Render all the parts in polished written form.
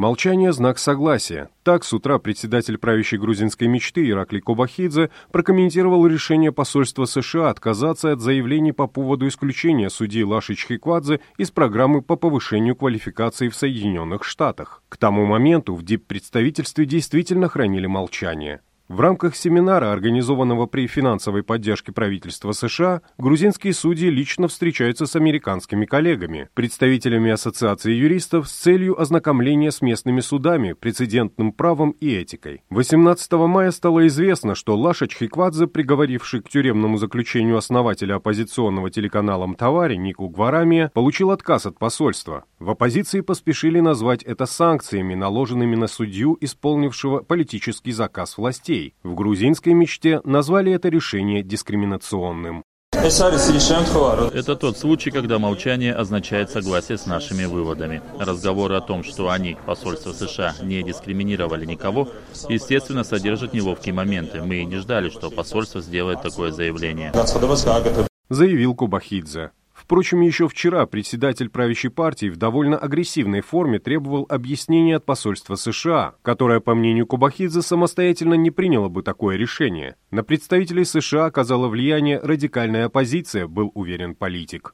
Молчание – знак согласия. Так, с утра председатель правящей грузинской мечты Ираклий Кобахидзе прокомментировал решение посольства США отказаться от заявлений по поводу исключения судьи Лаши Чхиквадзе из программы по повышению квалификации в Соединенных Штатах. К тому моменту в диппредставительстве действительно хранили молчание. В рамках семинара, организованного при финансовой поддержке правительства США, грузинские судьи лично встречаются с американскими коллегами, представителями Ассоциации юристов с целью ознакомления с местными судами, прецедентным правом и этикой. 18 мая стало известно, что Лаша Чхиквадзе, приговоривший к тюремному заключению основателя оппозиционного телеканала Мтавари Нику Гварамия, получил отказ от посольства. В оппозиции поспешили назвать это санкциями, наложенными на судью, исполнившего политический заказ властей. В грузинской мечте назвали это решение дискриминационным. Это тот случай, когда молчание означает согласие с нашими выводами. Разговоры о том, что они, посольство США, не дискриминировали никого, естественно, содержат неловкие моменты. Мы и не ждали, что посольство сделает такое заявление. Заявил Кобахидзе. Впрочем, еще вчера председатель правящей партии в довольно агрессивной форме требовал объяснения от посольства США, которое, по мнению Кобахидзе, самостоятельно не приняло бы такое решение. На представителей США оказала влияние радикальная оппозиция, был уверен политик.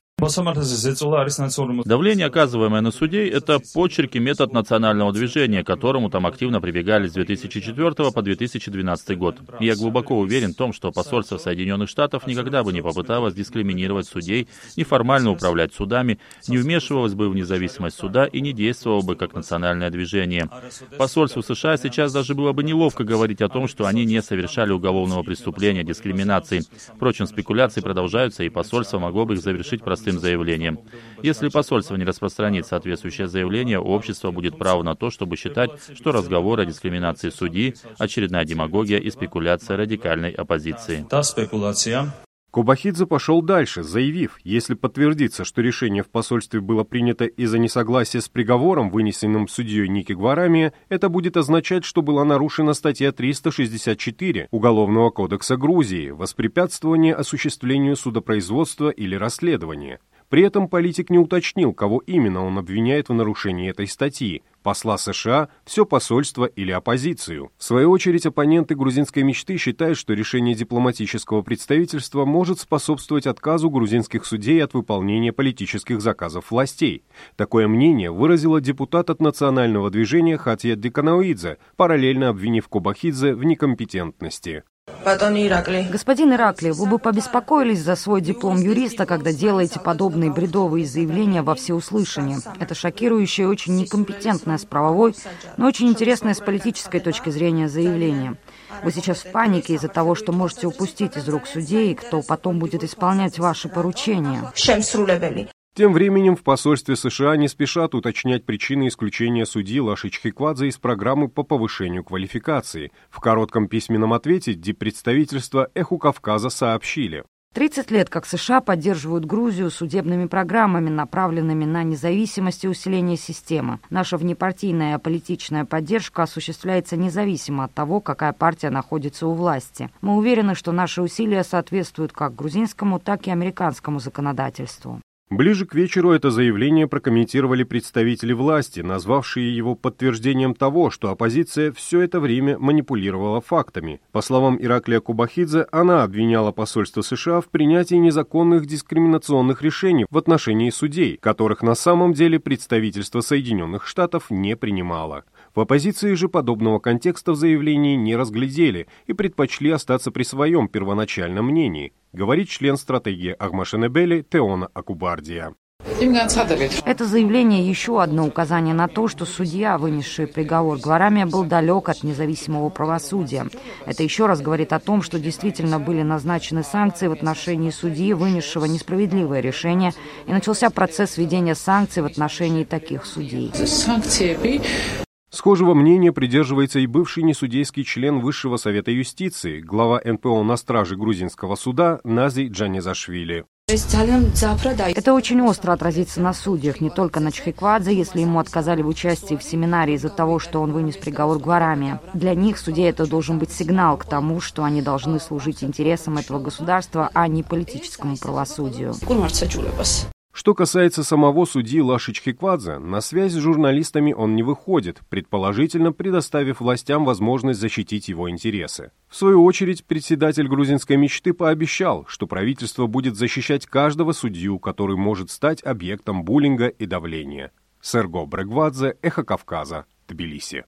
Давление, оказываемое на судей, это почерк и метод национального движения, к которому там активно прибегали с 2004 по 2012 год. И я глубоко уверен в том, что посольство Соединенных Штатов никогда бы не попыталось дискриминировать судей, неформально управлять судами, не вмешивалось бы в независимость суда и не действовало бы как национальное движение. Посольству США сейчас даже было бы неловко говорить о том, что они не совершали уголовного преступления дискриминации. Впрочем, спекуляции продолжаются, и посольство могло бы их завершить простым заявлением. Если посольство не распространит соответствующее заявление, общество будет право на то, чтобы считать, что разговор о дискриминации судьи – очередная демагогия и спекуляция радикальной оппозиции. Кобахидзе пошел дальше, заявив, если подтвердится, что решение в посольстве было принято из-за несогласия с приговором, вынесенным судьей Ники Гварамия, это будет означать, что была нарушена статья 364 Уголовного кодекса Грузии «Воспрепятствование осуществлению судопроизводства или расследования». При этом политик не уточнил, кого именно он обвиняет в нарушении этой статьи – посла США, все посольство или оппозицию. В свою очередь, оппоненты грузинской мечты считают, что решение дипломатического представительства может способствовать отказу грузинских судей от выполнения политических заказов властей. Такое мнение выразила депутат от национального движения Хатия Деканоидзе, параллельно обвинив Кобахидзе в некомпетентности. Господин Ираклий, вы бы побеспокоились за свой диплом юриста, когда делаете подобные бредовые заявления во всеуслышание. Это шокирующее и очень некомпетентное с правовой, но очень интересное с политической точки зрения заявление. Вы сейчас в панике из-за того, что можете упустить из рук судей, кто потом будет исполнять ваши поручения. Тем временем в посольстве США не спешат уточнять причины исключения судьи Лаши Чхиквадзе из программы по повышению квалификации. В коротком письменном ответе диппредставительства «Эху Кавказа» сообщили. 30 лет как США поддерживают Грузию судебными программами, направленными на независимость и усиление системы. Наша внепартийная аполитичная поддержка осуществляется независимо от того, какая партия находится у власти. Мы уверены, что наши усилия соответствуют как грузинскому, так и американскому законодательству. Ближе к вечеру это заявление прокомментировали представители власти, назвавшие его подтверждением того, что оппозиция все это время манипулировала фактами. По словам Ираклия Кобахидзе, она обвиняла посольство США в принятии незаконных дискриминационных решений в отношении судей, которых на самом деле представительство Соединенных Штатов не принимало. В оппозиции же подобного контекста в заявлении не разглядели и предпочли остаться при своем первоначальном мнении, говорит член стратегии Агмашенебели Теона Акубардия. Это заявление еще одно указание на то, что судья, вынесший приговор Гварамия, был далек от независимого правосудия. Это еще раз говорит о том, что действительно были назначены санкции в отношении судьи, вынесшего несправедливое решение, и начался процесс введения санкций в отношении таких судей. Схожего мнения придерживается и бывший несудейский член Высшего совета юстиции, глава НПО на страже грузинского суда Нази Джанезашвили. Это очень остро отразится на судьях, не только на Чхиквадзе, если ему отказали в участии в семинаре из-за того, что он вынес приговор Гварамия. Для них, судей, это должен быть сигнал к тому, что они должны служить интересам этого государства, а не политическому правосудию. Что касается самого судьи Лаши Чхиквадзе, на связь с журналистами он не выходит, предположительно предоставив властям возможность защитить его интересы. В свою очередь, председатель грузинской мечты пообещал, что правительство будет защищать каждого судью, который может стать объектом буллинга и давления. Серго Брегвадзе, Эхо Кавказа, Тбилиси.